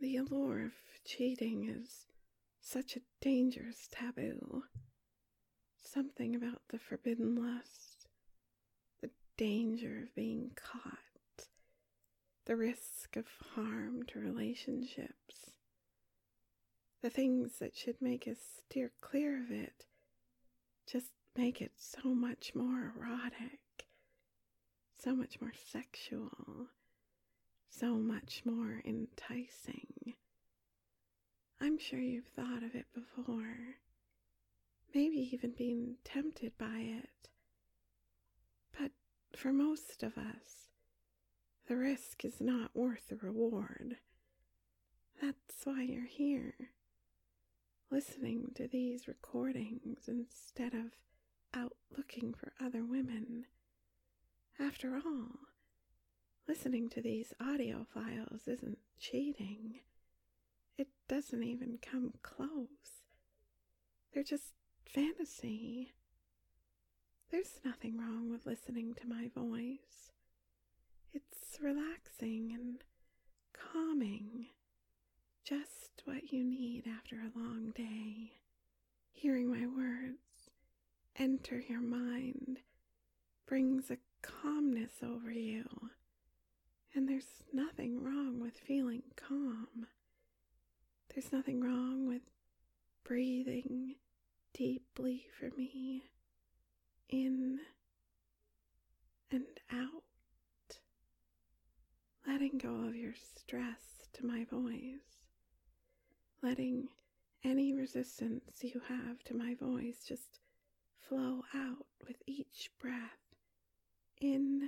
The allure of cheating is such a dangerous taboo. Something about the forbidden lust, the danger of being caught, the risk of harm to relationships, the things that should make us steer clear of it just make it so much more erotic, so much more sexual, so much more enticing. I'm sure you've thought of it before, maybe even been tempted by it. But for most of us, the risk is not worth the reward. That's why you're here, listening to these recordings instead of out looking for other women. After all, listening to these audio files isn't cheating. It doesn't even come close. They're just fantasy. There's nothing wrong with listening to my voice. It's relaxing and calming, just what you need after a long day. Hearing my words enter your mind brings a calmness over you, and there's nothing wrong with feeling calm. There's nothing wrong with breathing deeply for me, in and out, letting go of your stress to my voice, letting any resistance you have to my voice just flow out with each breath, in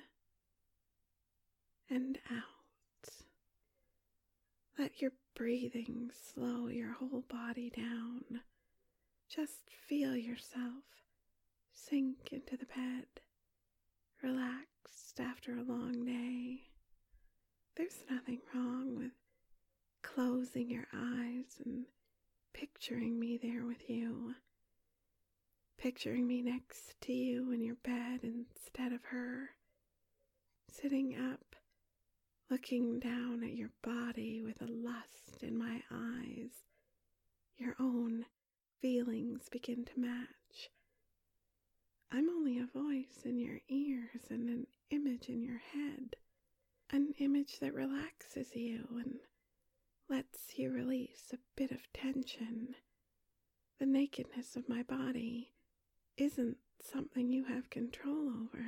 and out. Let your breathing slow your whole body down. Just feel yourself sink into the bed, relaxed after a long day. There's nothing wrong with closing your eyes and picturing me there with you. Picturing me next to you in your bed instead of her. Sitting up, looking down at your body with a lust in my eyes. Your own feelings begin to match. I'm only a voice in your ears and an image in your head. An image that relaxes you and lets you release a bit of tension. The nakedness of my body isn't something you have control over,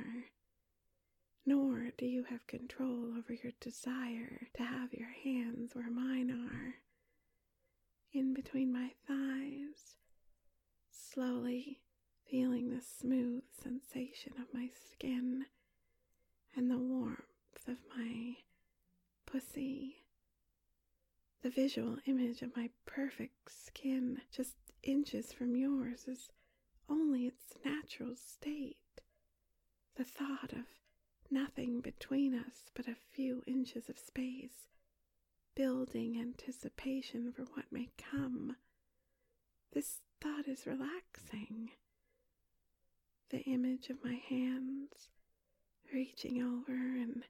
nor do you have control over your desire to have your hands where mine are, in between my thighs, slowly feeling the smooth sensation of my skin and the warmth of my pussy. The visual image of my perfect skin just inches from yours is only its natural state. The thought of nothing between us but a few inches of space, building anticipation for what may come. This thought is relaxing. The image of my hands reaching over and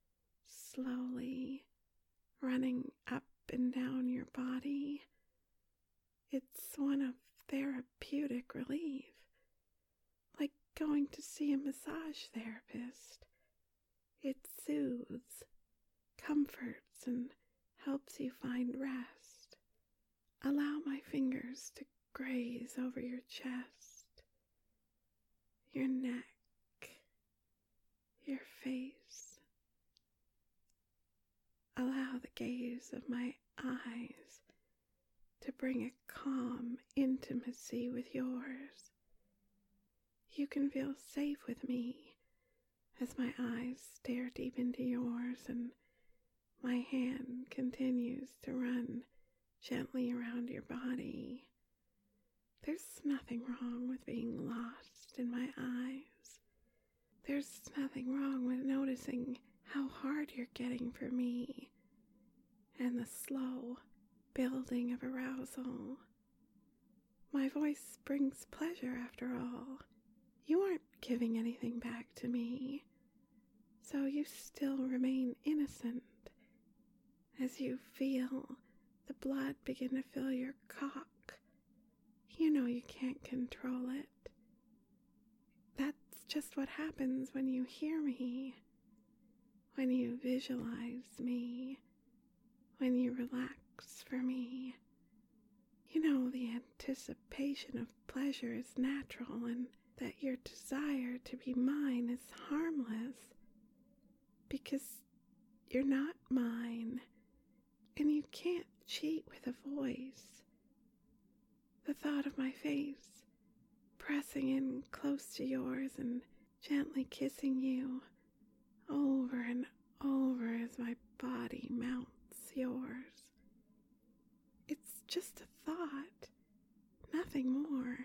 slowly running up and down your body. It's one of therapeutic relief, like going to see a massage therapist. It soothes, comforts, and helps you find rest. Allow my fingers to graze over your chest, your neck, your face. Allow the gaze of my eyes to bring a calm intimacy with yours. You can feel safe with me as my eyes stare deep into yours and my hand continues to run gently around your body. There's nothing wrong with being lost in my eyes. There's nothing wrong with noticing how hard you're getting for me and the slow building of arousal. My voice brings pleasure after all. You aren't giving anything back to me, so you still remain innocent as you feel the blood begin to fill your cock. You know you can't control it. That's just what happens when you hear me, when you visualize me, when you relax for me. You know the anticipation of pleasure is natural, and that your desire to be mine is harmless, because you're not mine, and you can't cheat with a voice. The thought of my face pressing in close to yours and gently kissing you over and over as my body mounts yours. It's just a thought, nothing more.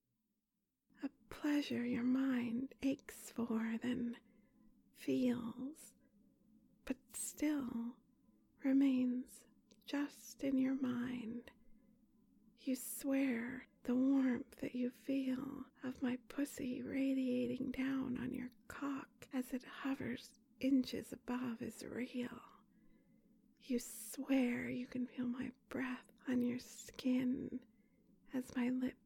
A pleasure your mind aches for, then feels, but still remains just in your mind. You swear the warmth that you feel of my pussy radiating down on your cock as it hovers inches above is real. You swear you can feel my breath on your skin as my lips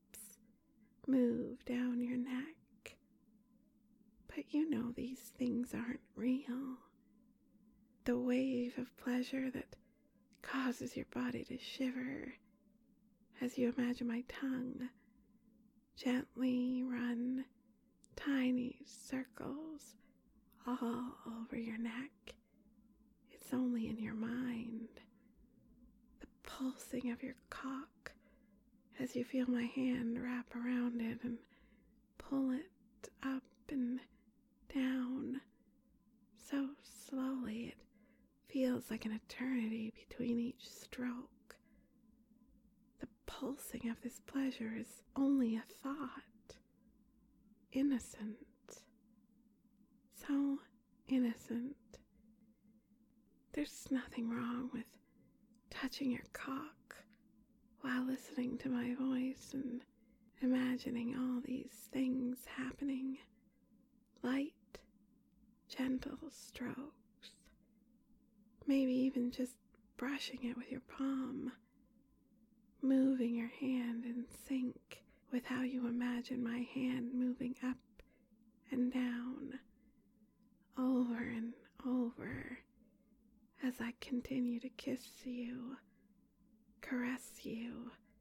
move down your neck. But you know these things aren't real. The wave of pleasure that causes your body to shiver as you imagine my tongue gently run tiny circles all over your neck. It's only in your mind. The pulsing of your cock as you feel my hand wrap around it and pull it up and down so slowly it feels like an eternity between each stroke. The pulsing of this pleasure is only a thought. Innocent. So innocent. There's nothing wrong with touching your cock while listening to my voice and imagining all these things happening. Light, gentle strokes. Maybe even just brushing it with your palm. Moving your hand in sync with how you imagine my hand moving up and down, over and over, as I continue to kiss you, caress you,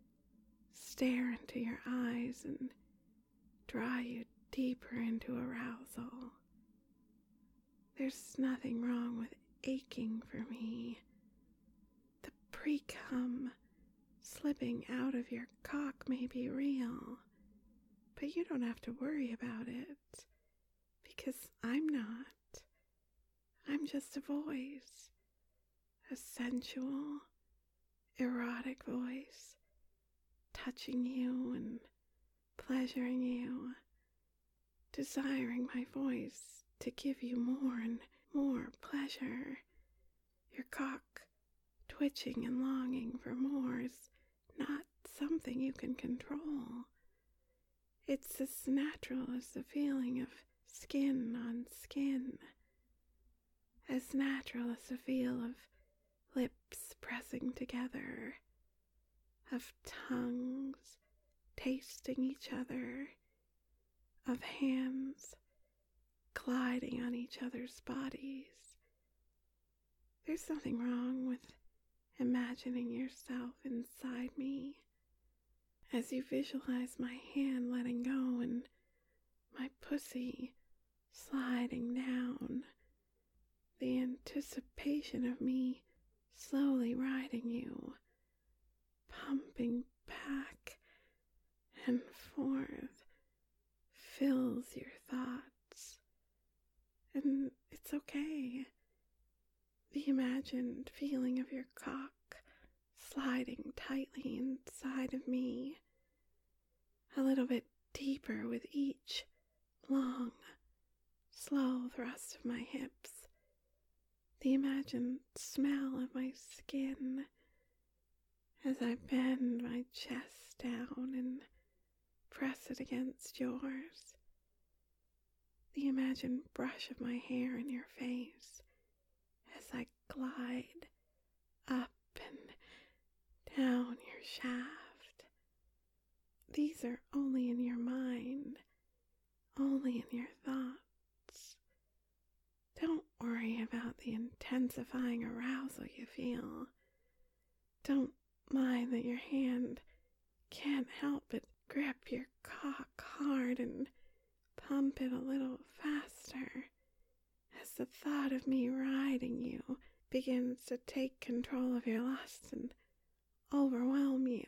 stare into your eyes and draw you deeper into arousal. There's nothing wrong with aching for me. The pre-cum slipping out of your cock may be real, but you don't have to worry about it, because I'm not. I'm just a voice, a sensual, erotic voice, touching you and pleasuring you, desiring my voice to give you more and more pleasure. Your cock twitching and longing for more is not something you can control. It's as natural as the feeling of skin on skin, as natural as the feel of lips pressing together, of tongues tasting each other, of hands gliding on each other's bodies. There's nothing wrong with imagining yourself inside me as you visualize my hand letting go and my pussy sliding down. The anticipation of me slowly riding you, pumping back and forth, fills your thoughts. And it's okay. The imagined feeling of your cock sliding tightly inside of me, a little bit deeper with each long, slow thrust of my hips. The imagined smell of my skin as I bend my chest down and press it against yours. The imagined brush of my hair in your face as I glide up and shaft. These are only in your mind, only in your thoughts. Don't worry about the intensifying arousal you feel. Don't mind that your hand can't help but grip your cock hard and pump it a little faster as the thought of me riding you begins to take control of your lust and overwhelm you.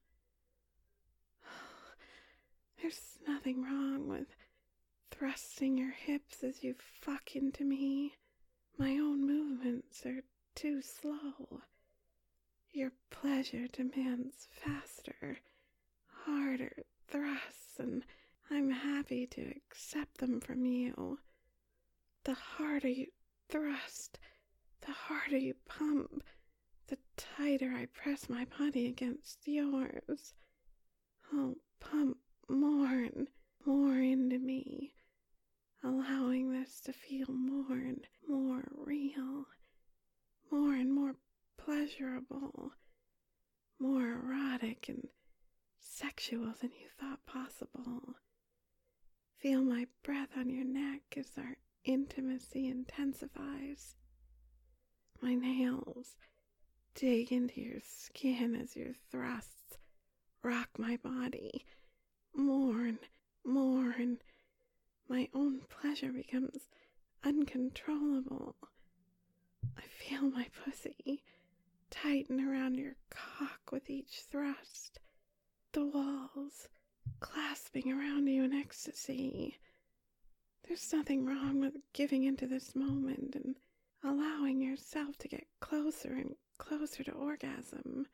There's nothing wrong with thrusting your hips as you fuck into me. My own movements are too slow. Your pleasure demands faster, harder thrusts, and I'm happy to accept them from you. The harder you thrust, the harder you pump, the tighter I press my body against yours. Oh, pump more and more into me, allowing this to feel more and more real, more and more pleasurable, more erotic and sexual than you thought possible. Feel my breath on your neck as our intimacy intensifies. My nails dig into your skin as your thrusts rock my body more and more, and my own pleasure becomes uncontrollable. I feel my pussy tighten around your cock with each thrust, the walls clasping around you in ecstasy. There's nothing wrong with giving into this moment and allowing yourself to get closer and closer to orgasm.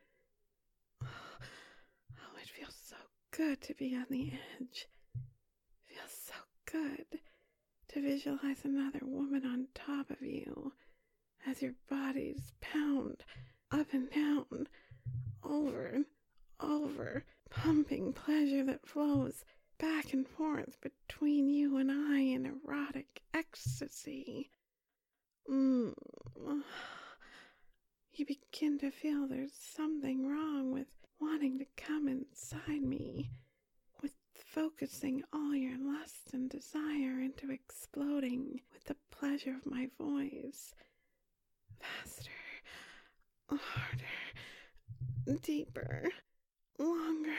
Oh, it feels so good to be on the edge. It feels so good to visualize another woman on top of you as your bodies pound up and down, over and over, pumping pleasure that flows back and forth between you and I in erotic ecstasy. You begin to feel there's something wrong with wanting to come inside me, with focusing all your lust and desire into exploding with the pleasure of my voice. Faster, harder, deeper, longer.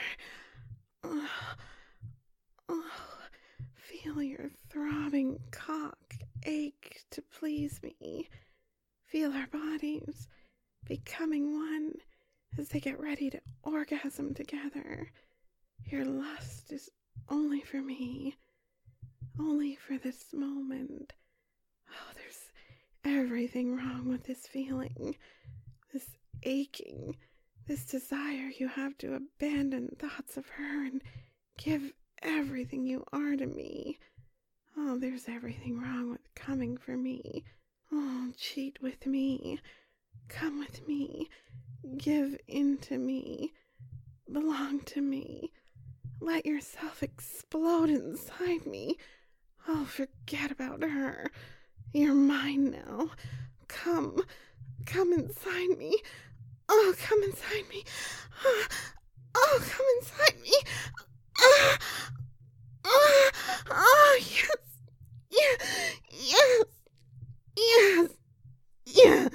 Feel your throbbing cock ache to please me. Feel our bodies becoming one as they get ready to orgasm together. Your lust is only for me, only for this moment. Oh, there's everything wrong with this feeling, this aching, this desire you have to abandon thoughts of her and give everything you are to me. Oh, there's everything wrong with coming for me. Oh, cheat with me. Come with me. Give in to me. Belong to me. Let yourself explode inside me. Oh, forget about her. You're mine now. Come inside me. Oh, come inside me. Oh, come inside me. Oh, yes. Yes. Yes. Yes.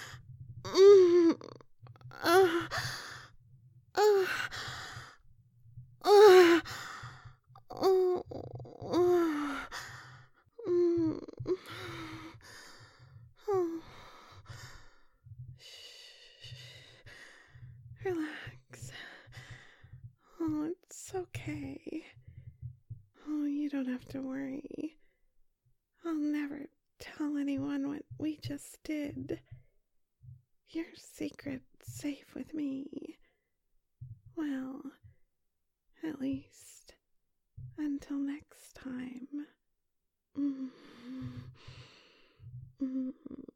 Relax. Oh, it's okay. Oh, you don't have to worry. I'll never tell anyone what we just did. Your secret's safe with me. Well, at least until next time.